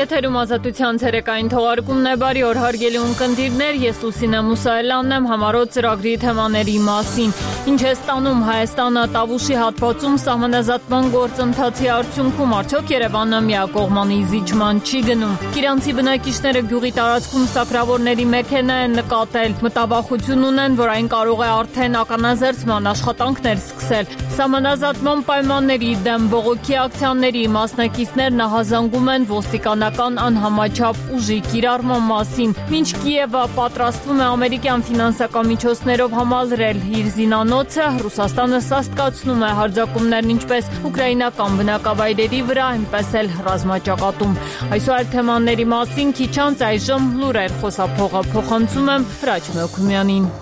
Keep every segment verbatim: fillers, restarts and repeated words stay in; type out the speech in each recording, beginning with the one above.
Եթերում ազատության ցերեկային թողարկումն է, բարի օր հարգելի ունկնդիրներ, ես Լուսինե Մուսայելյանն եմ համառոտ ծրագրի թեմաների մասին։ Ինչ է ստանում Հայաստանը Տավուշի հատվածում սահմանազատման գործընթացի արդյունքում, արդյոք Երևանը միակողմանի զիջման չի գնում։ Կիրանցի բնակիչները գյուղի տարածքում սակրավորների մեքենա են նկատել, մտավախություն ունեն, որ այն կարող է արդեն ականազերծման աշխատանքներ սկսել։ Սահմանազատման պայմանների դեմ բողոքի ակցիաների մասնակիցներն ահազանգում են ոստիկանական անհամաչափ ուժի կիրառման մասին։ Մինչ Կիևը պատրաստվում է ամերիկյան ֆինանսական միջոցներով համալրել իր զինանոցը, Ռուսաստանը սաստկացնում է հարձակումներն ինչպես ուկրաինական բնակավայրերի վրա, այնպես էլ ռազմաճակատում։ Այսօր այդ թեմաների մասին քիչ անց այժմ լուրեր խոսափողը փոխանցում եմ Հրաչ Մելքումյանին։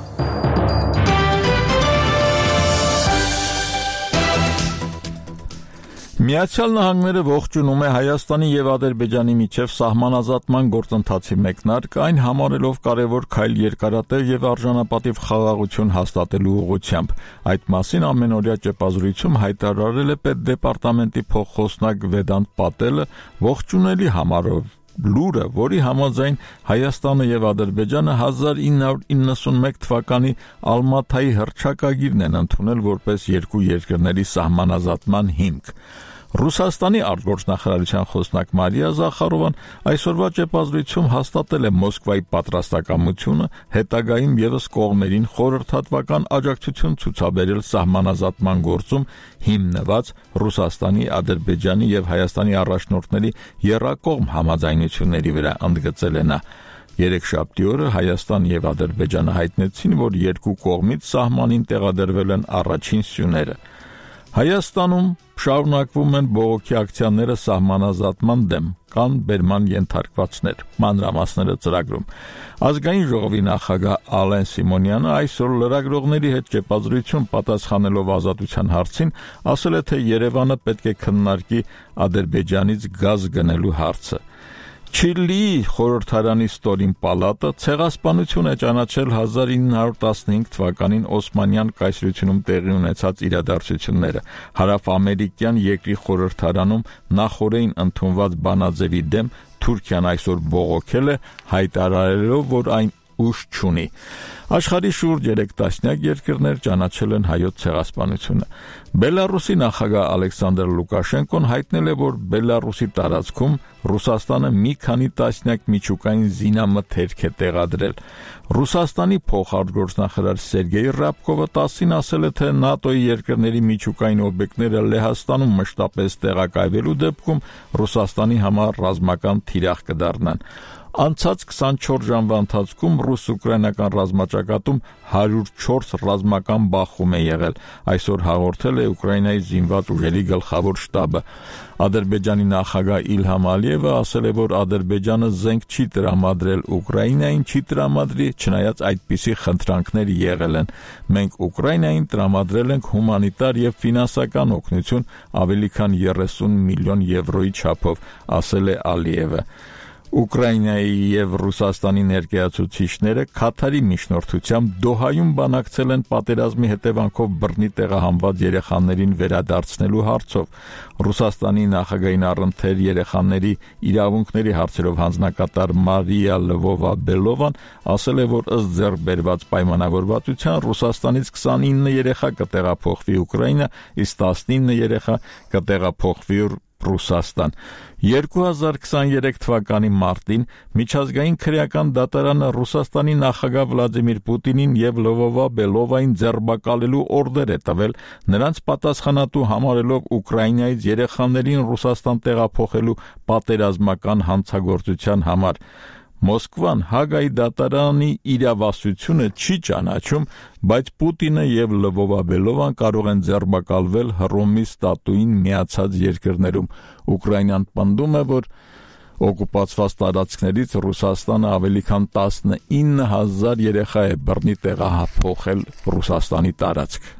Միացյալ Նահանգները ողջունում է Հայաստանի եւ Ադրբեջանի միջև սահմանազատման գործընթացի մեկնարկը, այն համարելով կարևոր քայլ երկարատև եւ արժանապատիվ խաղաղություն հաստատելու ուղղությամբ։ Այդ մասին ամենօրյա ճեպազրույցում հայտարարել է Պետդեպարտամենտի փոխխոսնակ Վեդանտ Պատելը, ողջունելի համարով լուրը, որի համաձայն Հայաստանը եւ Ադրբեջանը հազար ինը հարյուր իննսունմեկ թվականի Ալմաթայի հռչակագիրն են ընդունել որպես երկու երկրների սահմանազատման հիմք։ Ռուսաստանի արտգործնախարարության խոսնակ Մարիա Զախարովան այսօրվա ճեպազրույցում հաստատել է Մոսկվայի պատրաստակամությունը հետագայում եւս կողմերին խորհրդատվական աջակցություն ցուցաբերել սահմանազատման գործում հիմնված Ռուսաստանի, Ադրբեջանի եւ Հայաստանի առաջնորդների եռակողմ համաձայնությունների վրա, ընդգծել է նա։ Երեքշաբթի օրը Հայաստան եւ Ադրբեջանը հայտնեցին, որ երկու կողմից սահմանին տեղադրվել են առաջին սյուները։ Հայաստանում շարունակվում են բողոքի ակցիաները սահմանազատման դեմ, կան բերման ենթարկվածներ, մանրամասները ծրագրում։ Ազգային ժողովի նախագահ Ալեն Սիմոնյանը այսօր լրագրողների հետ ճեպազրույցում պատասխանելով ազատության հարցին ասել է, թե Երևանը պետք է քննարկի Ադրբեջանից գազ գնելու հարցը։ Չիլիի խորհրդարանի ստորին պալատը ցեղասպանություն է ճանաչել հազար ինը հարյուր տասնհինգ թվականին Օսմանյան կայսրությունում տեղի ունեցած իրադարձությունները։ Հարավամերիկյան երկրի խորհրդարանում նախօրեին ընդունված բանաձևի դեմ Թուրքիան այսօր բողոքել է, հայտարարելով, որ այն ուժ չունի։ Աշխարհի շուրջ երեք տասնյակ երկրներ ճանաչել են հայոց ցեղասպանությունը։ Բելարուսի նախագահ Ալեքսանդր Լուկաշենկոն հայտնել է, որ Բելարուսի տարածքում Ռուսաստանը մի քանի տասնյակ միջուկային զինամթերք է տեղադրել։ Ռուսաստանի փոխարտգործնախարար Սերգեյ Ռաբկովը տասին ասել է, թե ՆԱՏՕ-ի երկրների միջուկային օբյեկտները Լեհաստանում մշտապես տեղակայվելու դեպքում Ռուսաստանի համար ռազմական թիրախ կդառնան։ Անցած քսանչորս ժամվա ընթացքում ռուս-ուկրաինական ռազմաճակատում հարյուր չորս ռազմական բախում է եղել, այսօր հաղորդել է Ուկրաինայի զինված ուժերի գլխավոր շտաբը։ Ադրբեջանի նախագահ Իլհամ Ալիևը ասել է, որ Ադրբեջանը զենք չի տրամադրել Ուկրաինային, չի տրամադրի, չնայած այդպիսի խնդրանքներ եղել են։ Մենք Ուկրաինային տրամադրել ենք հումանիտար եւ ֆինանսական օգնություն ավելի քան երեսուն միլիոն եվրոյի չափով, ասել է Ալիևը։ Ուկրաինայի եւ Ռուսաստանի ներկայացուցիչները Քաթարի միջնորդությամբ Դոհայում բանակցել են պատերազմի հետևանքով բռնի տեղահանված երեխաներին վերադարձնելու հարցով։ Ռուսաստանի նախագահին առընթեր երեխաների իրավունքների հարցերով հանձնակատար Մարիա Լվովա-Բելովան ասել է, որ ըստ ձեռք բերված պայմանավորվածության Ռուսաստանից քսանինը երեխա կտեղափոխվի Ուկրաինա, իսկ տասնինը երեխա կտեղափոխվի Ռուսաստան։ երկու հազար քսաներեք թվականի մարտին միջազգային քրեական դատարանը Ռուսաստանի նախագահ Վլադիմիր Պուտինին եւ Լվովա-Բելովային ձերբակալելու օրդեր է տվել, նրանց պատասխանատու համարելով Ուկրաինայից երեխաներին Ռուսաստան տեղափոխելու պատերազմական հանցագործության համար։ Մոսկվան Հագայի դատարանի իրավասությունը չի ճանաչում, բայց Պուտինը եւ Լվովա-Բելովան կարող են ձերբակալվել Հռոմի ստատուին միացած երկրներում։ Ուկրաինան պնդում է, որ օկուպացված տարածքներից Ռուսաստանը ավելի քան տասնինը հազար երեխա է բռնի տեղափոխել Ռուսաստանի տարածք։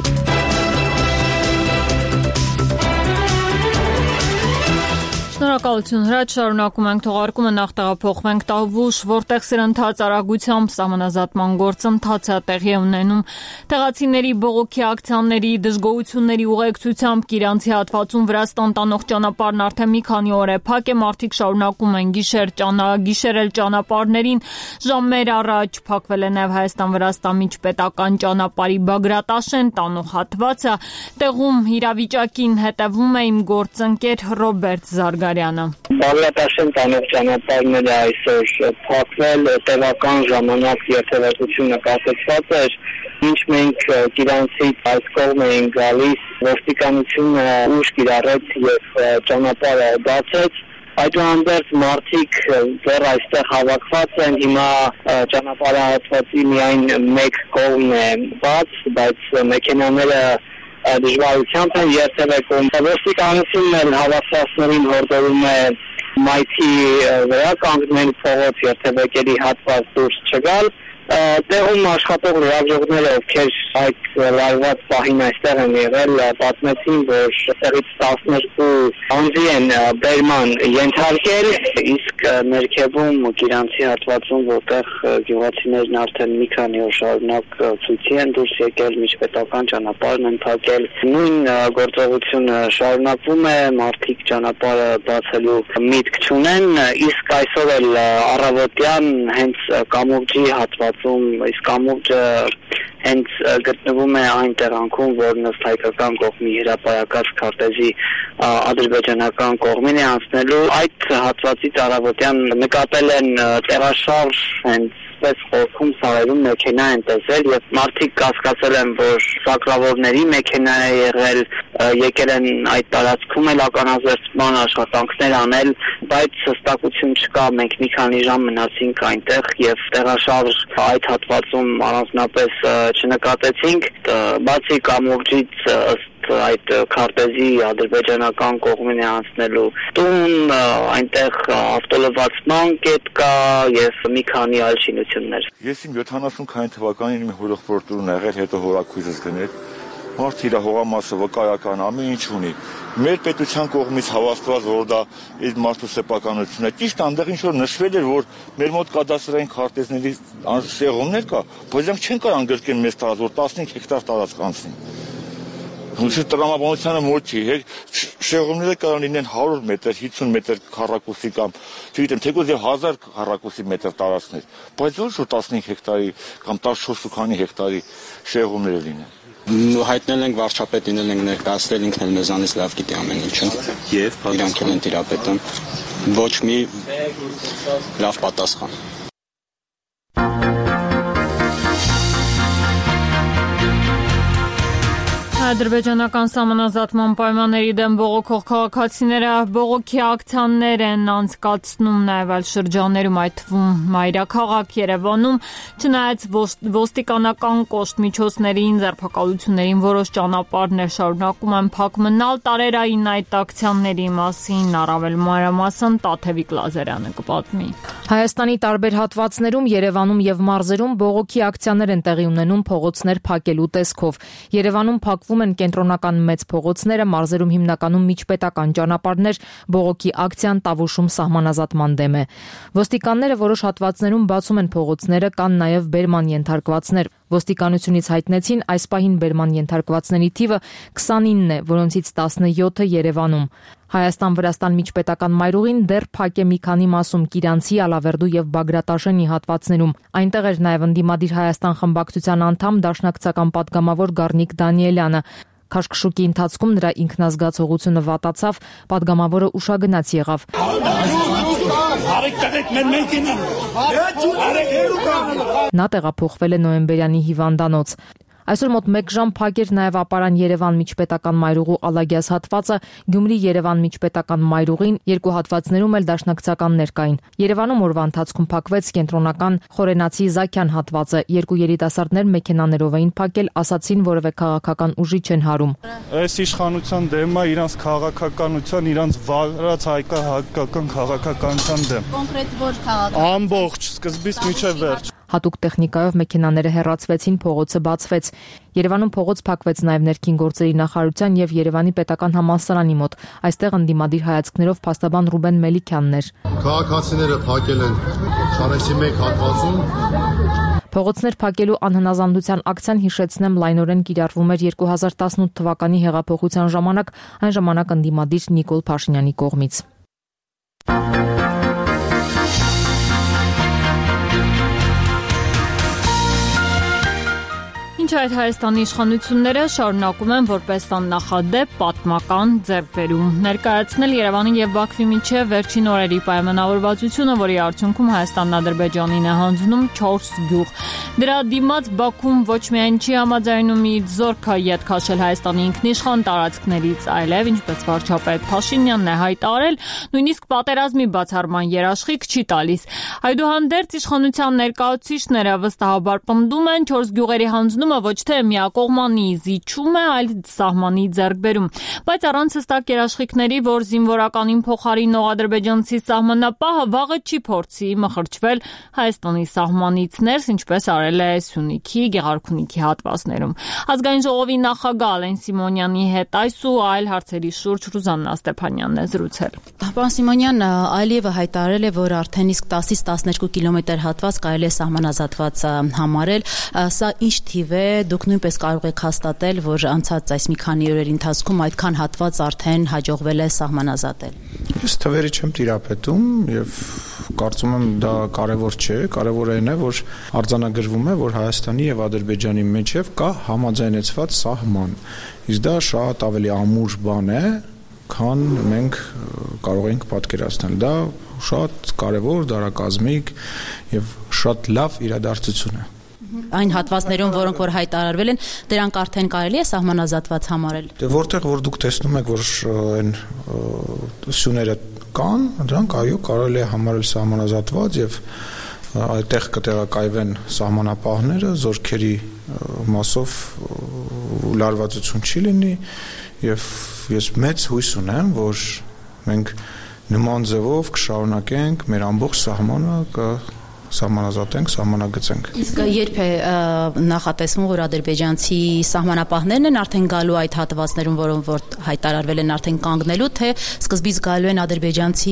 Շնորհակալ Շնորհակալություն Հրաչ, շարունակում ենք թողարկումը, նախ տեղափոխվենք Տավուշ, որտեղ սրընթաց արագությամբ սահմանազատման գործընթաց է տեղի ունենում։ Տեղացիների բողոքի ակցիաների, դժգոհությունների ուղեկցությամբ Կիրանցի հատվածում Վրաստան տանող ճանապարհն արդեն մի քանի օր է փակ է, մարդիկ շարունակում են գիշեր գիշերել ճանապարհներին։ Ժամեր առաջ փակվել է նաև Հայաստան-Վրաստան միջպետական ճանապարհի Բագրատաշեն տանող հատվածը։ Տեղում իրավիճակին հետևում է իմ գործընկեր Ռոբերտ Զարգարյանը։ Բագրատաշեն տանող ճանապարհն է այսօր փակվել, տևական ժամանակ երթևեկությունը կասեցված էր, ինչ մենք Կիրանցից այս կողմ էինք գալիս, ոստիկանությունը ուժ կիրառեց եւ ճանապարհը բացեց։ Այդուհանդերձ մարդիկ դեռ այստեղ հավաքված են, հիմա ճանապարհահատվածի միայն մեկ կողմն է բաց, բայց մեքենաները դժվարությամբ են երթևեկում։ Ոստիկանությունն էլ հավաքվածներին հորդորում է մայթի վրա կանգնել, փողոց երթևեկերի հատված դուրս չգալ։ Տեղում աշխատող լրագրողները, ովքեր այդ լարված պահին այստեղ են եղել, պատմեցին, որ տեղից տասներկու անձի են բերման ենթարկել, իսկ ներքևում Կիրանցի հատվածում, որտեղ գյուղացիներն արդեն մի քանի օր շարունակ ցույցի են դուրս եկել, միջպետական ճանապարհն են փակել, նույն գործողությունը շարունակվում է, մարդիկ ճանապարհը բացելու միտք չունեն, իսկ այսօր էլ առավոտյան հենց Կամուրջի հատված իսկ կամուրջը հենց գտնվում է այն տեղանքում, որն ըստ հայկական կողմի հրապարակած քարտեզի ադրբեջանական կողմին է անցնելու։ Այդ հատվածից առավոտյան նկատել են տեղաշարժ հենց պես խորքում սարերում մեքենա են տեսել եւ մարդիկ կասկածել են, որ սակրավորների մեքենա է եղել, եկել են այդ տարածքում էլ ականազերծման աշխատանքներ անել, բայց հստակություն չկա, մենք մի քանի ժամ մնացինք այնտեղ եւ տեղաշարժ այդ հատվածում առանձնապես չնկատեցինք, բացի կամուրջից ըստ այդ քարտեզի ադրբեջանական կողմին է անցնելու տուն, այնտեղ ավտոլվացման կետ կա եւ մի քանի այլ շինություններ։ Ես իմ յոթանասուն քանի թվականին իմ հորեղբորտուրն եղել, հետո հորաքույզս գնել։ Մարդ իր հողամասը վկայական ամեն ինչ ունի։ Մեր պետության կողմից հավաստված, որ դա այդ մարդու սեփականությունն է, ճիշտ այնտեղ ինչ որ նշվել էր, որ մեր մոտ կադաստրային քարտեզների շեղումներ կա, բայց դրանք չեն կարող անգրկեն մեծ տարածք, որ տասնհինգ հեկտար տարածք անցնի։ Ուսի տրամաբանությանը մոտ չի, շեղումները կարող լինեն հարյուր մետր, հիսուն մետր քառակուսի կամ, չգիտեմ, թեկուզ եւ հազար քառակուսի մետր տարածքներ, բայց ոչ որ տասնհինգ հեկտարի կամ տասնչորս քանի հեկտարի շեղումներ լինեն։ Հայտնել ենք վարչապետին ենք ներկայացրել, ինքն էլ մեզանից լավ գիտի ամեն ինչը եւ իրանք են տիրապետում, ոչ մի լավ պատասխան։ Ադրբեջանական սահմանազատման պայմանների դեմ բողոքող քաղաքացիները բողոքի ակցիաներ են անցկացնում նաև այլ շրջաններում, այդ թվում մայրաքաղաք Երևանում, չնայած ոստիկանական կոշտ միջոցներին, ձերբակալություններին որոշ ճանապարհներ շարունակում են փակ մնալ, տարերային այդ ակցիաների մասին առավել մանրամասն Տաթևիկ Լազարյանը կպատմի։ Հայաստանի տարբեր հատվածներում, Երևանում եւ մարզերում բողոքի ակցիաներ են տեղի ունենում փողոցներ փակելու տեսքով։ Երևանում փակվում են կենտրոնական մեծ փողոցները, մարզերում հիմնականում միջպետական ճանապարհներ, բողոքի ակցիան Տավուշում սահմանազատման դեմ է։ Ոստիկանները որոշ հատվածներում բացում են փողոցները, կան նաև բերման ենթարկվածներ։ Ոստիկանությունից հայտնեցին այս պահին բերման ենթարկվածների թիվը քսանինն է, որոնցից տասնյոթը Երևանում։ Հայաստան-Վրաստան միջպետական մայրուղին դեռ փակ է մի քանի մասում Կիրանցի, Ալավերդու եւ Բագրատաշենի հատվածներում։ Այնտեղ էր նաև ընդդիմադիր Հայաստան խմբակցության անդամ դաշնակցական падգամավոր Գառնիկ Դանիելյանը։ Քաշքշուկի ընթացքում նրա ինքնազգացողությունը վատացավ, падգամավորը ուշագնաց եղավ։ Նա տեղափոխվել է Նոյեմբերյանի հիվանդանոց։ Այսօր մոտ մեկ ժամ փակ էր նաև Ապարան Երևան միջպետական մայրուղու Ալագյաս հատվածը, Գյումրի Երևան միջպետական մայրուղին, երկու հատվածներում էլ դաշնակցականներ կային։ Երևանում օրվա ընթացքում փակվեց կենտրոնական Խորենացի Զաքյան հատվածը, երկու երիտասարդներ մեքենաներով էին փակել, ասացին որևէ քաղաքական ուժի չեն հարում։ Այս իշխանության դեմ է, իրանց քաղաքականության, իրանց վարած հայկական քաղաքականության դեմ։ Կոնկրետ որ քաղաքական։ Ամբողջ սկզբից մինչև վերջ։ Հատուկ տեխնիկայով մեքենաները հեռացվեցին, փողոցը բացվեց։ Երևանում փողոց փակվեց նաև ներքին գործերի նախարարության եւ Երևանի պետական համալսարանի մոտ։ Այստեղ ընդդիմադիր հայացքներով փաստաբան Ռուբեն Մելիքյանն էր։ Քաղաքացիները փակել են Շարեսի մեկ հատվածում։ Փողոցներ փակելու անհնազանդության ակցիան, հիշեցնեմ, լայնորեն կիրառվում էր երկու հազար տասնութ թվականի հեղափոխության ժամանակ, այն ժամանակ ընդդիմադիր Նիկոլ Փաշինյանի կողմից։ Ինչ այդ Հայաստանի իշխանությունները շարունակում են որպես աննախադեպ պատմական ձեռքբերում ներկայացնել Երևանի եւ Բաքվի միջև վերջին օրերի պայմանավորվածությունը, որի արդյունքում Հայաստանն Ադրբեջանին է հանձնում չորս գյուղ։ Դրա դիմաց Բաքուն ոչ միայն չի համաձայնում իր զորքը յետ քաշել Հայաստանի ինքնիշխան տարածքներից, այլև, ինչպես վարչապետ Փաշինյանն է հայտարարել, նույնիսկ պատերազմի բացառման երաշխիք չի տալիս։ Այդուհանդերձ իշխանության ներկայացուցիչները վստահաբար պնդում են չորս գյուղերի հանձնումը ոչ թե միակողմանի զիջում է, այլ սահմանի ձեռքբերում, բայց առանց հստակ երաշխիքների, որ զինվորականին փոխարինող ադրբեջանցի սահմանապահը վաղը չի փորձի մխրճվել Հայաստանի սահմանից ներս, ինչպես արել է Սյունիքի, Գեղարքունիքի հատվածներում։ Ազգային ժողովի նախագահ Ալեն Սիմոնյանի հետ այս ու այլ հարցերի շուրջ Ռուզաննա Ստեփանյանն է զրուցել։ Պարոն Սիմոնյան, Ալիևը հայտարարել է, որ արդեն իսկ տասից տասներկու կիլոմետր հատված կարելի է սահմանազատված համարել։ Սա ինչ թիվ է, դուք նույնպես կարող եք հաստատել, որ անցած այս մի քանի օրերի ընթացքում այդքան հատված արդեն հաջողվել է սահմանազատել։ Ես թվերի չեմ տիրապետում եւ կարծում եմ դա կարեւոր չէ, կարեւորը այն է, որ արձանագրվում է, որ Հայաստանի եւ Ադրբեջանի միջեւ կա համաձայնեցված սահման։ Իսկ դա շատ ավելի ամուր բան է, քան մենք կարող ենք պատկերացնել։ Դա շատ կարեւոր, դարակազմիկ եւ շատ լավ իրադարձություն է։ Այն հատվածներում, որոնք որ հայտարարվել են, դրանք արդեն կարելի է սահմանազատված համարել։ Դե որտեղ որ դուք տեսնում եք, որ այն սյուները կան, դրանք այո կարելի է համարել սահմանազատված եւ այդտեղ կտեղակայվեն սահմանապահները, զորքերի մասով լարվածություն չի լինի եւ ես մեծ հույս ունեմ, որ մենք նման ձևով կշարունակենք մեր ամբողջ սահմանը կը սահմանազատենք, սահմանագծենք։ Իսկ երբ է նախատեսվում, որ ադրբեջանցի սահմանապահներն են արդեն գալու այդ հատվածներում, որոնք որ հայտարարվել են արդեն կանգնելու, թե սկզբից գալու են ադրբեջանցի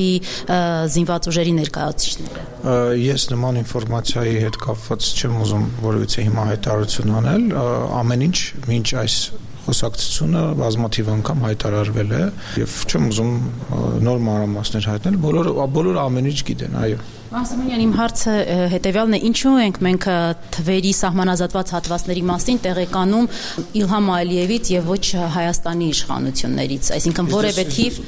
զինված ուժերի ներկայացուցիչները։ Ես նման ինֆորմացիայի հետ կապված չեմ ուզում որևիցե հիմա հայտարարություն անել, ամեն ինչ մինչ այս խոսակցությունը բազմաթիվ անգամ հայտարարվել է եւ չեմ ուզում նոր մանրամասներ հայտնել, բոլորը բոլորը ամեն ինչ գիտեն, այո։ Սիմոնյան, իմ հարցը հետևյալն է, ինչու ենք մենք թվերի սահմանազատված հատվածների մասին տեղեկանում Իլհամ Ալիևից եւ ոչ Հայաստանի իշխանություններից, այսինքն որևէ թիվ։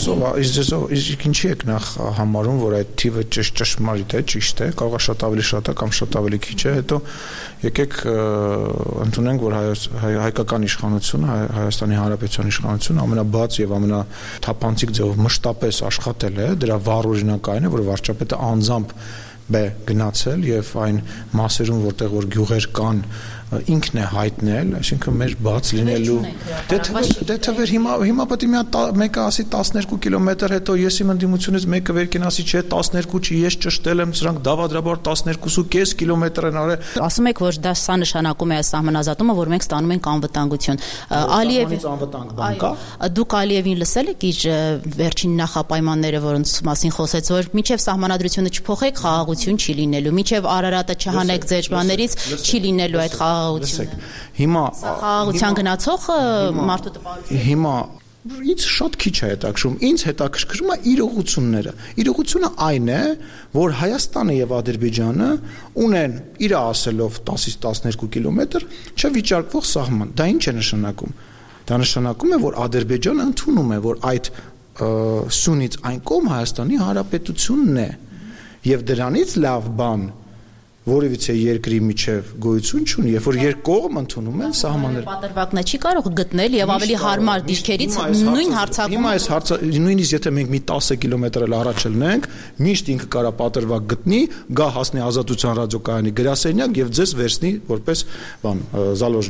Իսկ ինչի եք նախ համարում, որ այդ թիվը ճշմարիտ է, ճիշտ է, կարող է շատ ավելի շատ է կամ շատ ավելի քիչ է, հետո եկեք ընդունենք, որ հայկական իշխանությունը, Հայաստանի Հանրապետության իշխանությունը ամենաբաց եւ ամենաթափանցիկ ձևով մշտապես աշխատել է, դրա վառ օրինակ այն է, որ վարչապետը անձամբ է գնացել եւ այն մասերում, որտեղ որ գյուղեր կան, ինքն է հայտնել, այսինքն մեր բաց լինելու։ Դե թվեր հիմա հիմա պետք է մի հատ մեկը ասի տասներկու կիլոմետր, հետո ես իմ ընդդիմությունից մեկը վերքին ասի, չէ, տասներկու չի, ես ճշտել եմ, սրանք դավադրաբար տասներկու ու կես կիլոմետր են արել։ Ասում եք, որ դա սա նշանակում է սահմանազատումը, որ մենք ստանում ենք անվտանգություն։ Ալիևի անվտանգ բան կա։ Դուք Ալիևին լսել եք իր վերջին նախապայմանները, որոնց մասին խոսեց, որ միջև սահմանադրությունը չփոխեք, խաղաղություն չի լինելու, միջև Արարատը չհանեք ձեր բաներից, չի լինելու այդ խաղաղությունը։ Հիմա խաղաղության գնացող մարդու տպավորություն։ Հիմա ինձ շատ քիչ է հետաքրքրում, ինձ հետաքրքրում է իրողությունները։ Իրողությունը այն է, որ Հայաստանը եւ Ադրբեջանը ունեն իր ասելով տասից տասներկու կիլոմետր չվիճարկվող սահման։ Դա ինչ է նշանակում։ Դա նշանակում է, որ Ադրբեջանը ընդունում է, որ այդ սյունից այն կողմ Հայաստանի Հանրապետությունն է եւ դրանից լավ բան որևիցե երկրի միջև գոյություն չունի, երբ որ երկկողմ ընդունում են սահմանները։ Պատրվակն չի կարող գտնել եւ ավելի հարմար դիրքերից նույն հարցակում։ Հիմա այս հարցը նույնիսկ եթե մենք մի տասը կիլոմետր էլ առաջ ելնենք, միշտ ինքը կարա պատրվակ գտնի, գա հասնի Ազատության ռադիոկայանի գրասենյակ եւ ձեզ վերցնի որպես բան զալոժնիկ։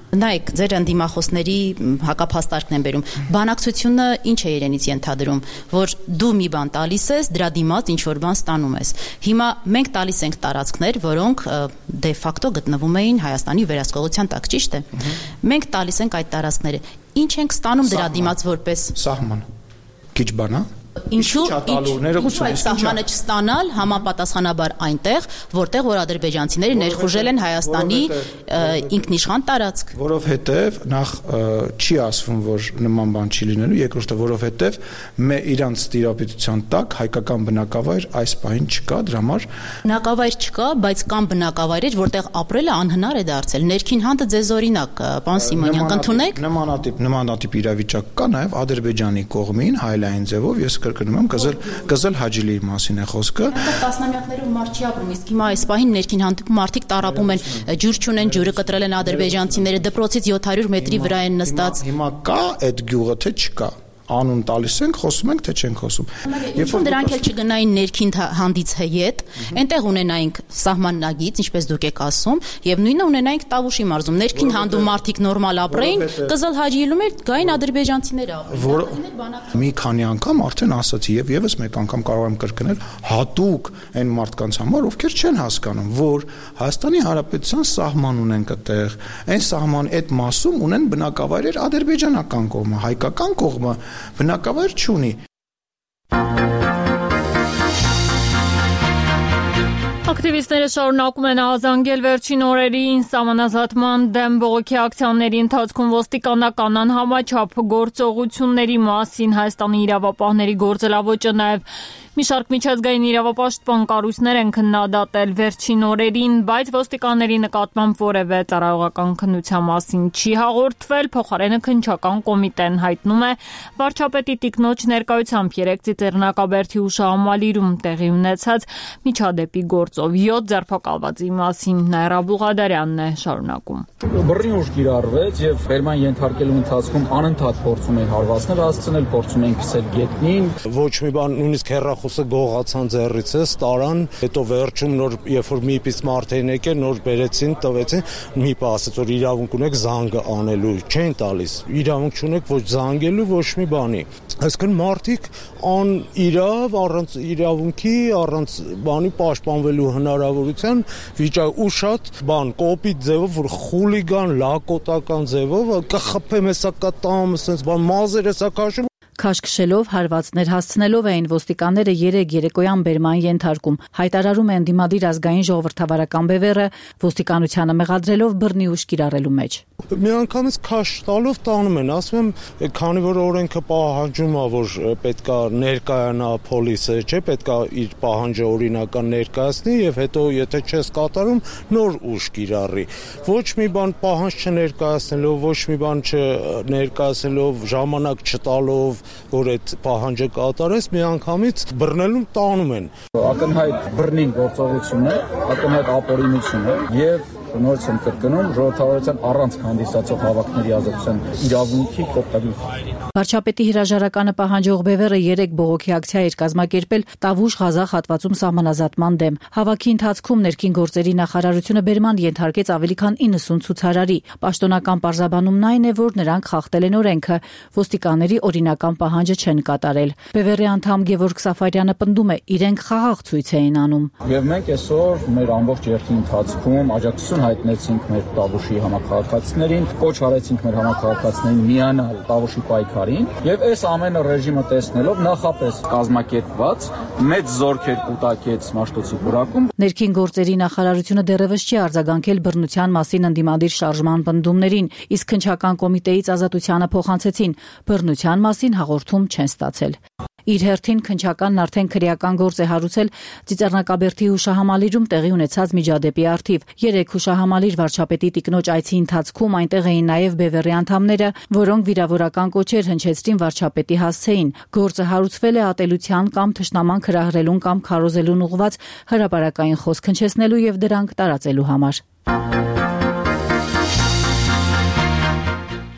Նայեք, ձեր ընդդիմախոսների հակափաստարկն են բերում։ Բանակցությունը ինչ է իրենից ենթադրում, որ դու մի բան տալիս ես, դրա դիմաց ինչ որ բան ստանում ես։ Հիմա մենք տալիս ենք տարածքներ, որոնք դե ֆակտո գտնվում էին Հայաստանի վերահսկողության տակ, ճիշտ է։ Մենք տալիս ենք այդ տարածքները։ Ինչ ենք ստանում դրա դիմաց որպես սահման։ Քիչ բան, հա։ Ինչու այդ սահմանը չստանալ համապատասխանաբար այնտեղ, որտեղ որ ադրբեջանցիները ներխուժել են Հայաստանի ինքնիշխան տարածք։ Որովհետև նախ չի ասվում, որ նման բան չի լինելու, երկրորդը որովհետև իրանց տիրապետության տակ հայկական բնակավայր այս պահին չկա, դրա համար բնակավայր չկա, բայց կան բնակավայրեր, որտեղ ապրելը անհնար է դարձել։ Ներքին հանդը ձեզ օրինակ, պարոն Սիմոնյան, կընդունեք։ Նմանատիպ նմանատիպ իրավիճակ կա նաև Ադրբեջանի կողմին հայլային ձևով, ես կրկնում եմ, Կզել Հաջիլիի մասին է խոսքը։ Տասնամյակներով մարդ չի ապրում, իսկ հիմա այս պահին ներքին հանդիպում մարդիկ տառապում են, ջուր չունեն, ջուրը կտրել են ադրբեջանցիները, դպրոցից յոթ հարյուր մետրի վրա են նստած։ Հիմա կա այդ գյուղը, թե չկա։ Անուն տալիս ենք, խոսում ենք, թե չենք խոսում։ Երբ որ դրանք էլ չգնային ներքին հանդից հետ, այնտեղ ունենայինք սահմանագիծ, ինչպես դուք եք ասում, եւ նույնը ունենայինք Տավուշի մարզում, ներքին հանդում մարդիկ նորմալ ապրեին, Կզալ Հաջիլում էր գային ադրբեջանցիները ապրեին։ Մի քանի անգամ արդեն ասացի եւ եւս մեկ անգամ կարող եմ կրկնել, հատուկ այն մարդկանց համար, ովքեր չեն հասկանում, որ Հայաստանի Հանրապետության սահման ունենք այդտեղ, այն սահման այդ մասում ունեն բնակավայրեր ադրբեջանական կողմը, հայկական կողմը բնակավայր չունի։ Ակտիվիստները շարունակում են ահազանգել վերջին օրերին սահմանազատման դեմ բողոքի ակցիաների ընթացքում ոստիկանական անհամաչափ գործողությունների մասին Հայաստանի իրավապահների գործելավոճը նաև մի շարք միջազգային իրավապաշտպան կառույցներ են քննադատել վերջին օրերին, բայց ոստիկանների նկատմամբ որևէ ծառայողական քննության մասին չի հաղորդվել, փոխարենը քննչական կոմիտեն հայտնում է վարչապետի տիկնոջ ներկայությամբ երեկ Ծիծեռնակաբերդի հուշահամալիրում տեղի ունեցած միջադեպի գործով յոթ ձերբակալվածի մասին Նաիրա Բուղադարյանն է շարունակում։ Բռնի ուժ կիրառվեց եւ ֆերման ենթարկելու ընթացքում անընդհատ փորձում էին հարվածներ հասցնել, փորձում էին քսել գետնին։ Ոչ մի բան, նույնիսկ հեռախոսը գողացան ձեռից է, տարան, հետո վերջում նոր երբ որ մի պից մարդերին եկել, նոր բերեցին, տվեցին, մի պա ասաց որ իրավունք ունեք զանգը անելու, չեն տալիս։ Իրավունք չունեք ոչ զանգելու, ոչ մի բանի։ Այսինքն մարդիկ ան իրավ առանց իրավունքի, առանց բանի պաշտպանվելու հնարավորության վիճակ ու շատ բան կոպիտ ձևով որ խուլիգան, լակոտական ձևով կխփեմ հեսա կտամ, ասես բան մազեր հեսա քաշում։ Քաշքշելով հարվածներ հասցնելով էին ոստիկանները երեք երեկոյան բերման ենթարկում։ Հայտարարում է ընդդիմադիր ազգային ժողովրդավարական բևեռը ոստիկանությանը մեղադրելով բռնի ուժ կիրառելու մեջ։ Միանգամից քաշ տալով տանում են, ասում եմ, քանի որ օրենքը պահանջում է, որ պետքա ներկայանա պոլիսը, չէ, պետքա իր պահանջը օրինական ներկայացնի եւ հետո եթե չես կատարում, նոր ուժ կիրառի։ Ոչ մի բան պահանջ չներկայացնելով, ոչ մի բան չներկայացնելով, ժամանակ չտալով որ այդ պահանջը կատարես, միանգամից բռնելուն տանում են։ Ակնհայտ բռնին գործողություն է, ակնհայտ ապօրինություն է եւ նորից եմ կրկնում ժողովրդավարության առանց հանդիսացող հավաքների ազատության իրավունքի կողմնակի։ Վարչապետի հրաժարականը պահանջող բևեռը երեք բողոքի ակցիա էր կազմակերպել Տավուշ-Ղազախ հատվածում սահմանազատման դեմ։ Հավաքի ընթացքում ներքին գործերի նախարարությունը բերման ենթարկեց ավելի քան իննսուն ցուցարարի։ Պաշտոնական պարզաբանումն այն է, որ նրանք խախտել են օրենքը, ոստիկանների օրինական պահանջը չեն կատարել։ Բևեռի անդամ Գևորգ Սաֆարյանը պնդում է, իրենք խաղաղ ցույց էին անում։ Եվ մենք այսօր մեր ամբողջ երկրի ընթացքում աջակցություն հայտնեցինք մեր Տավուշի համակարգացիներին, կոչ արեցինք մեր համակարգացիներին միանալ Տավուշի պայքարին, եւ այս ամենը ռեժիմը տեսնելով նախապես կազմակերպված մեծ զորքեր կուտակեց Մաշտոցի բուրակում։ Ներքին գործերի նախարարությունը դեռևս չի արձագանքել բռնության մասին ընդդիմադիր շարժման պնդումներին, իսկ քննչական կոմիտեից ազատությանը փոխանցեցին, բռնության մասին հաղորդում չեն ստացել։ Իր հերթին քննչականն արդեն քրեական գործ է հարուցել Ծիծեռնակաբերդի հուշահամալիրում տեղի ունեցած միջադեպի առթիվ։ Երեք հուշահամալիր վարչապետի տիկնոջ այցի ընթացքում այնտեղ էին նաև բևեռի անդամները, որոնք վիրավորական կոչեր հնչեցրին վարչապետի հասցեին։ Գործը հարուցվել է ատելության կամ թշնաման հրահրելուն կամ քարոզելուն ուղղված հրապարակային խոսք հնչեցնելու եւ դրանք տարածելու համար։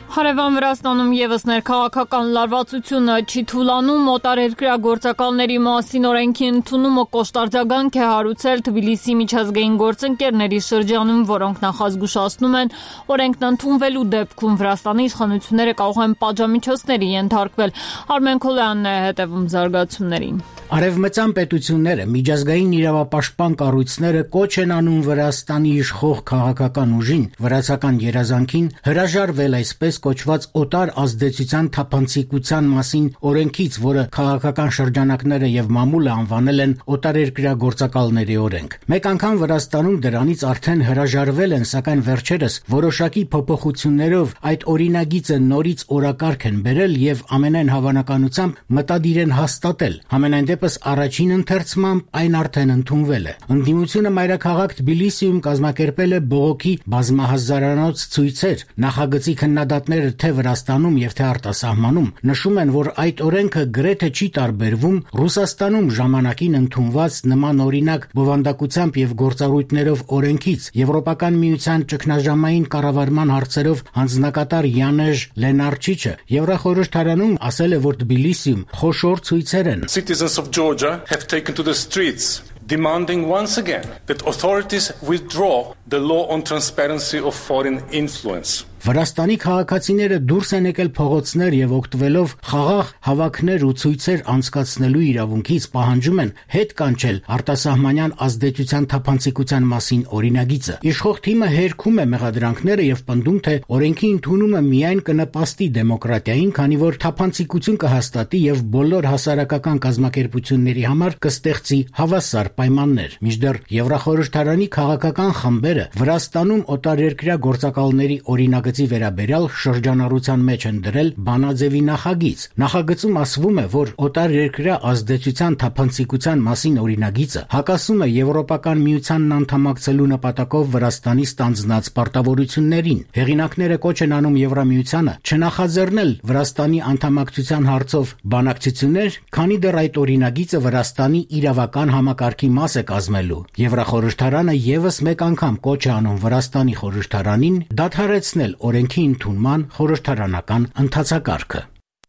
Հարևան Վրաստանում եւս ներքաղաքական լարվածությունը չի թուլանում, օտարերկրյա գործակալների մասին օրենքի ընդունումը կոշտարձագանք է հարուցել Թբիլիսի միջազգային գործընկերների շրջանում, որոնք նախազգուշացնում են, օրենքն ընդունվելու դեպքում Վրաստանի իշխանությունները կարող են պատժամիջոցների ենթարկվել։ Արմեն Քոլյանն է հետևում զարգացումներին։ Արևմտյան պետությունները, միջազգային իրավապաշտպան կառույցները կոչ են անում Վրաստանի իշխող քաղաքական ուժին, վրացական երազանքին հրաժարվել այսպես կոչված օտար ազդեցության թափանցիկության մասին օրենքից, որը քաղաքական շրջանակները եւ մամուլը անվանել են օտարերկրյա գործակալների օրենք։ Մեկ անգամ Վրաստանում դրանից արդեն հրաժարվել են, սակայն վերջերս որոշակի փոփոխություններով այդ օրինագիծը նորից օրակարգ են բերել եւ ամենայն հավանականությամբ մտադիր են հաստատել։ Համենայն առաջին ընթերցմամբ այն արդեն ընդունվել է։ Ընդդիմությունը մայրաքաղաք Թբիլիսիում կազմակերպել է բողոքի բազմահազարանոց ցույցեր։ Նախագծի քննադատները թե Վրաստանում եւ թե արտասահմանում նշում են, որ այդ օրենքը գրեթե չի տարբերվում Ռուսաստանում ժամանակին ընդունված նման օրինակ բովանդակությամբ եւ գործառույթներով օրենքից։ Եվրոպական միության ճգնաժամային կառավարման հարցերով հանձնակատար Յանեժ Լենարչիչը Եվրախորհրդարանում ասել է, որ Թբիլիսիում խոշոր ցույցեր են։ Georgia have taken to the streets, demanding once again that authorities withdraw the law on transparency of foreign influence. Վրաստանի քաղաքացիները դուրս են եկել փողոցներ եւ օգտվելով խաղաղ հավաքներ ու ցույցեր անցկացնելու իրավունքից պահանջում են հետ կանչել արտասահմանյան ազդեցության թափանցիկության մասին օրինագիծը։ Իշխող թիմը հերքում է մեղադրանքները եւ պնդում, թե օրենքի ընդունումը միայն կնպաստի դեմոկրատիային, քանի որ թափանցիկություն կհաստատի եւ բոլոր հասարակական կազմակերպությունների համար կստեղծի հավասար պայմաններ։ Մինչդեռ Եվրախորհրդարանի քաղաքական խմբերը Վրաստանում օտարերկրյա գործակալների օրինակ վերաբերյալ շրջանառության մեջ են դրել բանաձևի նախագիծ։ Նախագծում ասվում է, որ օտարերկրյա ազդեցության թափանցիկության մասին օրինագիծը հակասում է Եվրոպական միությանն անդամակցելու նպատակով Վրաստանի ստանձնած պարտավորություններին։ Հեղինակները կոչ են անում Եվրամիությանը չնախաձեռնել Վրաստանի անդամակցության հարցով բանակցություններ, քանի դեռ այդ օրինագիծը Վրաստանի իրավական համակարգի մաս է կազմելու։ Եվրախորհրդարանը եւս մեկ անգամ կոչ է անում Վրաստանի խորհրդարանին դադարեցնել օրենքի ընդունման խորհրդարանական ընթացակարգը։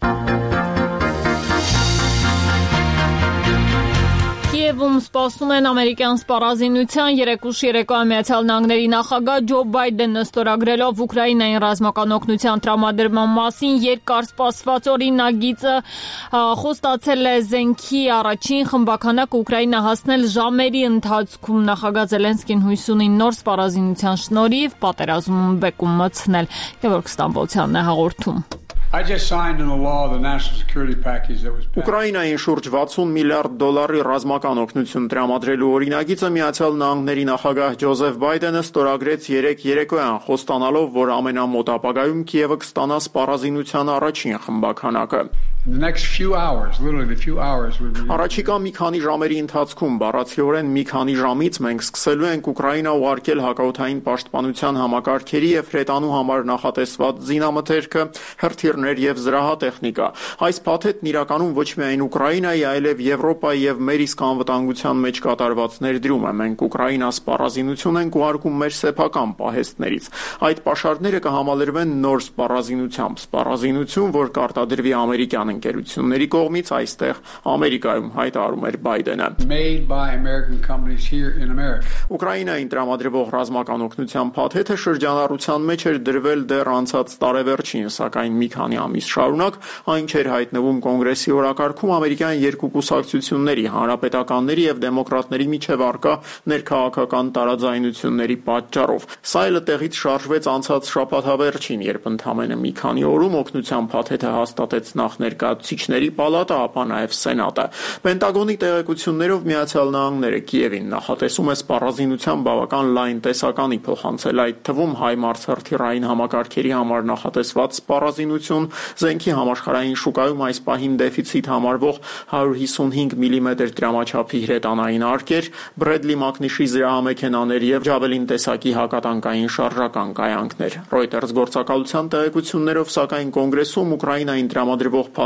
Կիևում սպասում են ամերիկյան սպառազինության երեկուշ երեկոյան Միացյալ Նահանգների նախագահ Ջո Բայդենը ստորագրելով Ուկրաինային ռազմական օգնության տրամադրման մասին երկար սպասված օրինագիծը խոստացել է զենքի առաջին խմբականակ Ուկրաինա հասնել ժամերի ընթացքում։ Նախագահ Զելենսկին հույս ունի նոր սպառազինության շնորհիվ պատերազմում բեկում մտցնել։ Գևորգ Ստամբոլցյանն է հաղորդում։ I just signed into law the national security package that was passed. Ուկրաինային շուրջ վաթսուն միլիարդ դոլարի ռազմական օգնություն տրամադրելու օրինագիծը Միացյալ Նահանգների նախագահ Ջոզեֆ Բայդենը ստորագրեց երեկ երեկոյան, խոստանալով, որ ամենամոտ ապագայում Կիևը կստանա սպառազինության առաջին խմբականակը։ In the next few hours, literally the few hours we will Առաջիկա մի քանի ժամերի ընթացքում բառացիորեն մի քանի ժամից մենք սկսելու ենք Ուկրաինա ուղարկել հակաօդային պաշտպանության համակարգերի եւ հրետանու համար նախատեսված զինամթերքը, հրթիռներ եւ զրահատեխնիկա։ Այս փաթեթն իրականում ոչ միայն Ուկրաինայի, այլև Եվրոպայի եւ մեր իսկ անվտանգության մեջ կատարված ներդրում է։ Մենք Ուկրաինա սպառազինություն ենք ուղարկում մեր սեփական պահեստներից։ Այդ պաշարները կհամալրվեն նոր սպառազինությամբ, սպառազինություն, որ կարտադրվի ամերիկյան ընկերությունների կողմից այստեղ Ամերիկայում, հայտարարում էր Բայդենը։ Made by American companies here in America. Ուկրաինային տրամադրվող ռազմական օգնության փաթեթը շրջանառության մեջ էր դրվել դեռ անցած տարեվերջին, սակայն մի քանի ամիս շարունակ այն չէր հայտնվում կոնգրեսի օրակարգում ամերիկյան երկու կուսակցությունների, հանրապետականների եւ դեմոկրատների միջև առկա ներքաղաքական տարաձայնությունների պատճառով։ Սա էլ տեղից շարժվեց անցած շաբաթավերջին, երբ ընդամենը մի քանի օրում օգնության փաթեթը հաստատեց նախ ներկայացուցիչների պալատը, ապա նաև սենատը։ Պենտագոնի տեղեկություններով Միացյալ Նահանգները Կիևին նախատեսում է սպառազինության բավական լայն տեսականի փոխանցել, այդ թվում հայմարս հրթիռային համակարգերի համար նախատեսված սպառազինություն, զենքի համաշխարհային շուկայում այս պահին դեֆիցիտ համարվող հարյուր հիսունհինգ միլիմետր տրամաչափի հրետանային արկեր, Բրեդլի մակնիշի զրահամեքենաներ եւ Ջավելին տեսակի հակատանկային շարժական կայանքներ։ Reuters գործակալության տեղեկություններով, սակայն կոնգրեսում Ուկրաինային տրամադրվող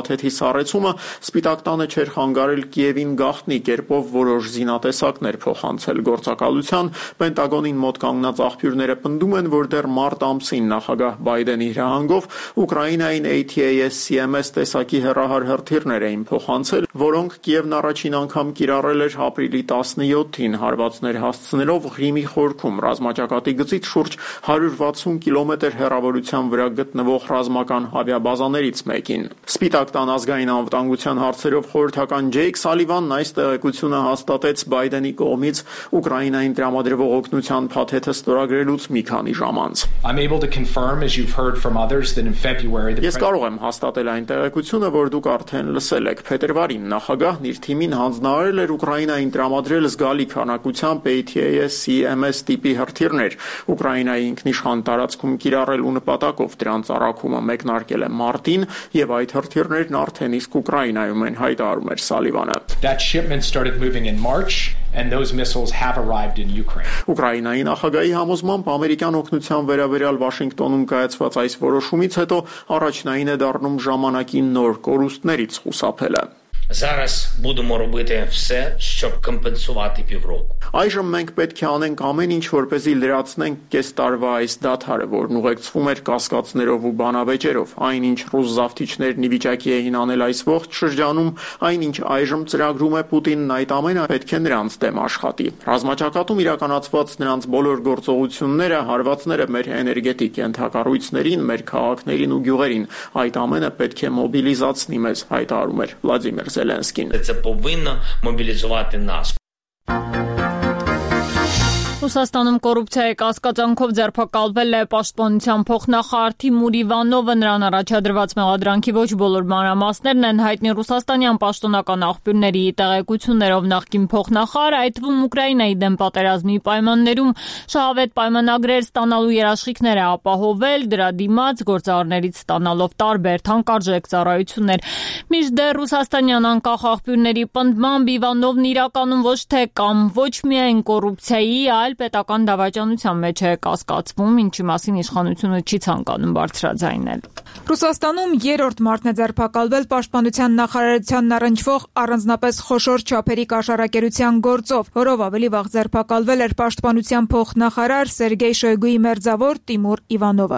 փաթեթի սառեցումը Սպիտակ տանը չէր խանգարել Կիևին գաղտնի կերպով որոշ զինատեսակներ փոխանցել գործակալության։ Պենտագոնին մոտ կանգնած աղբյուրները պնդում են, որ դեռ մարտ ամսին նախագահ Բայդենի հրահանգով Ուկրաինային A T A S C M S տեսակի հեռահար հրթիռներ էին փոխանցել, որոնք Կիևն առաջին անգամ կիրառել էր ապրիլի տասնյոթին հարվածներ հասցնելով Ղրիմի խորքում ռազմաճակատի գծից շուրջ հարյուր վաթսուն կիլոմետր հեռավորության վրա գտնվող ռազմական ավիաբազաներից մեկին։ Սպիտակ տան ազգային անվտանգության հարցերով խորհրդական Ջեյք Սալիվանն այս տեղեկությունը հաստատեց Բայդենի կողմից Ուկրաինային տրամադրվող օգնության փաթեթը ստորագրելուց մի քանի ժամ անց։ Ես կարող եմ հաստատել այն տեղեկությունը, որ դուք արդեն լսել եք։ Փետրվարին նախագահն իր թիմին հանձնարարել էր Ուկրաինային տրամադրել զգալի քանակությամբ A T A S C M S տիպի հրթիռներ։ Ուկրաինայի ինքնիշխան տարածքում կիրառելու նպատակով դրանց առաքումը մեկնարկել է մարտին, եւ այդ հրթիռներն արդեն իսկ Ուկրաինայում են, հայտարարում էր Սալիվանը։ That shipment started moving in March and those missiles have arrived in Ukraine. Ուկրաինայի նախագահի համոզմամբ ամերիկյան օգնության վերաբերյալ Վաշինգտոնում կայացված այս որոշումից հետո առաջնային է դառնում ժամանակի նոր կորուստներից խուսափելը։ Зараз будемо робити все, щоб компенсувати півроку. Այժմ մենք պետք է անենք ամեն ինչ, որպեսզի լրացնենք կես տարվա այս դադարը, որն ուղեկցվում էր կասկածներով ու բանավեճերով։ Այնինչ ռուս զավթիչներն ի վիճակի էին անել այս ողջ շրջանում, այնինչ այժմ ծրագրում է Պուտինն, այդ ամենը պետք է նրանց դեմ աշխատի։ Ռազմաճակատում իրականացված նրանց բոլոր գործողությունները, հարվածները մեր էներգետիկ ենթակառույցներին, մեր քաղաքներին ու գյուղերին, այդ ամենը պետք է մոբիլիզացնի մեզ, հայտարարում էր Վլադիմիր Զելենսկին։ Це повинно мобілізувати нас. Ռուսաստանում կոռուպցիայի կասկածանքով ձերբակալվել է պաշտպանության փոխնախարար Թիմուր Իվանովը, նրան առաջադրված մեղադրանքի ոչ բոլոր մանրամասներն են հայտնի ռուսաստանյան պաշտոնական աղբյուրների տեղեկություններով նախկին փոխնախարարը, այդ թվում Ուկրաինայի դեմ պատերազմի պայմաններում շահավետ պայմանագրեր ստանալու երաշխիքներ է ապահովել, դրա դիմաց գործարարներից ստանալով տարբեր թանկարժեք ծառայություններ։ Մինչդեռ ռուսաստանյան անկախ աղբյուրների պնդմամբ Իվանովն իրականում ոչ թե կամ ոչ միայն կոռուպցիայի, այլ պետական դավաճանության մեջ է կասկածվում, ինչի մասին իշխանությունը չի ցանկանում բարձրաձայնել։ Ռուսաստանում երրորդ մարտն է ձերբակալվել պաշտպանության նախարարությանն առնչվող առանձնապես խոշոր չափերի կաշառակերության գործով, որով ավելի վաղ ձերբակալվել էր պաշտպանության փոխնախարար Սերգեյ Շոյգուի մերձավոր Տիմուր Իվանովը։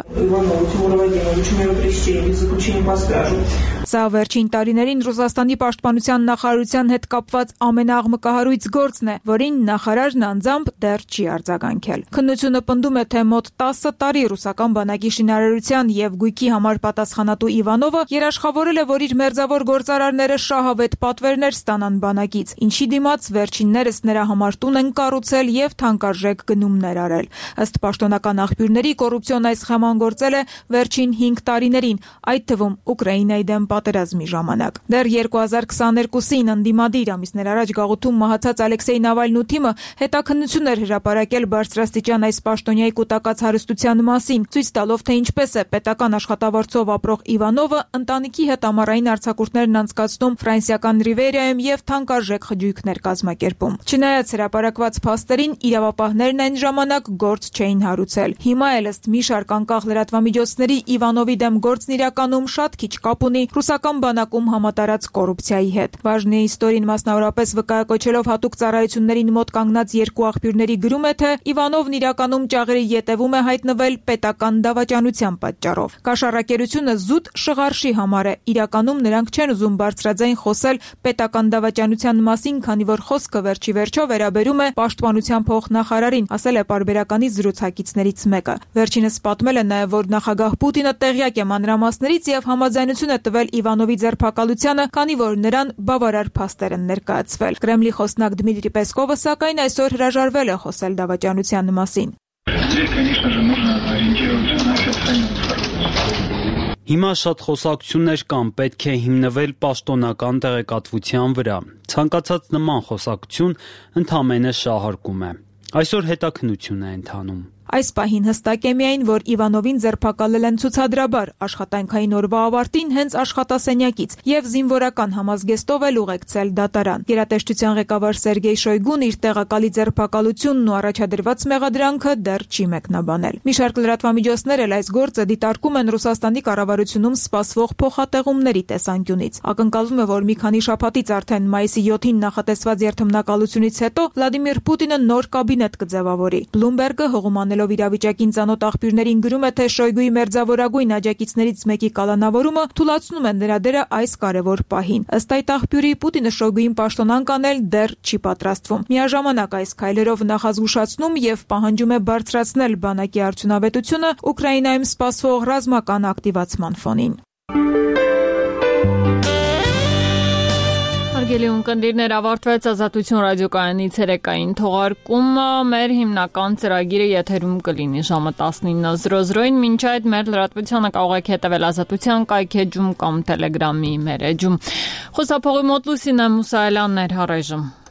Սա վերջին տարիներին Ռուսաստանի պաշտպանության նախարարության հետ կապված ամենաաղմկահարույց գործն է, որին նախարարն անձամբ դեռ չի արձագանքել։ Քննությունը պնդում է, թե մոտ տասը տարի ռուսական բանակի շինարարության եւ գույքի համար պատասխանատու Իվանովը երաշխավորել է, որ իր մերձավոր գործարարները շահավետ պատվերներ ստանան բանակից, ինչի դիմաց վերջիններս նրա համար տուն են կառուցել եւ թանկարժեք գնումներ արել։ Ըստ պաշտոնական աղբյուրների, կոռուպցիոն այս սխեման գործել է վերջին հինգ տարիներին, այդ թվում Ուկրաինայի դեմ պատերազմի ժամանակ։ Դեռ երկու հազար քսաներկուսին ընդդիմադիր ամիսներ առաջ գաղութում մահացած Ալեքսեյ Նավալնու թիմը հետաքննություն էր հրապարակել բարձրաստիճան այս պաշտոնյայի կուտակած հարստության մասին, ցույց տալով, թե ինչպես է պետական աշխատավարձով ապրող Իվանովը ընտանիքի հետ ամառային արձակուրդներն անցկացնում ֆրանսիական Ռիվերիայում եւ թանկարժեք խճույքներ կազմակերպում։ Չնայած հրապարակված փաստերին, իրավապահներն այն ժամանակ գործ չէին հարուցել։ Հիմա էլ ըստ մի շարք անկախ լրատվամիջոցների Իվանովի դեմ գործն իրականում շատ քիչ կապ ունի ռուսական բանակում համատարած կոռուպցիայի հետ։ Վաժնի իստորին մասնավորապես վկայակոչելով հատուկ ծառայություններին մոտ կանգնած երկու աղբյուրների գրում է, թե Իվանովն իրականում ճաղերի ետևում է հայտնվել պետական դավաճանության պատճառով։ Կաշառակերությունը զուտ շղարշի համար է։ Իրականում նրանք չեն ուզում բարձրաձայն խոսել պետական դավաճանության մասին, քանի որ խոսքը վերջի վերջո վերաբերում է պաշտպանության փոխնախարարին, ասել է պարբերականի զրուցակիցներից մեկը։ Վերջինս պատմել է նաև, որ նախագահ Պուտինը տեղյակ է մանրամասներից եւ համաձայնություն է տվել Իվանովի ձերբակալությանը, քանի որ նրան բավարար փաստեր են ներկայացվել։ Կրեմլի խոսնակ Դմիտրի Պեսկովը սակայն այսօր հրաժարվել է խոսել դավաճանության մասին։ Հիմա շատ խոսակցություններ կան, պետք է հիմնվել պաշտոնական տեղեկատվության վրա։ Ցանկացած նման խոսակցություն ընդհանրապես շահարկում է։ Այսօր հետաքննություն է ընթանում։ Այս պահին հստակ է միայն, որ Իվանովին ձերբակալել են ցուցադրաբար աշխատանքային օրվա ավարտին հենց աշխատասենյակից եւ զինվորական համազգեստով էլ ուղեկցել դատարան։ Գերատեսչության ղեկավար Սերգեյ Շոյգուն իր տեղակալի ձերբակալությունն ու առաջադրված մեղադրանքը դեռ չի մեկնաբանել։ Մի շարք լրատվամիջոցներ էլ այս գործը դիտարկում են Ռուսաստանի կառավարությունում սպասվող փոխատեղումների տեսանկյունից։ Ակնկալվում է, որ մի քանի շաբաթից արդեն մայիսի յոթին նախատեսված երթմնակալությունից հետո Վլադիմիր Պուտինը նոր կաբինետ կձևավորի։ Բլումբերգը հողումանելով իրավիճակին ծանոթ աղբյուրներին գրում է, թե Շոյգուի մերձավորագույն աջակիցներից մեկի կալանավորումը թուլացնում է նրա դերը այս կարևոր պահին։ Ըստ այդ աղբյուրի Պուտինը Շոյգուին պաշտոնանկ անել դեռ չի պատրաստվում։ Միաժամանակ այս քայլերով նախազգուշացնում եւ պահանջում է բարձրացնել բանակի արդյունավետությունը Ուկրաինայում սպասվող ռազմական ակտիվացման ֆոնին։ Հարգելի ունկնդիրներ, ավարտվեց Ազատություն ռադիոկայանի ցերեկային թողարկումը։ Մեր հիմնական ծրագիրը եթերում կլինի ժամը տասնինը զրո զրոին։ Մինչ այդ մեր լրատվությանը կարող եք հետևել Ազատության կայքեջում կամ Telegram-ի մեր էջում։ Խոսափողի մոտ Լուսինե Մուսայելյանն էր, առայժմ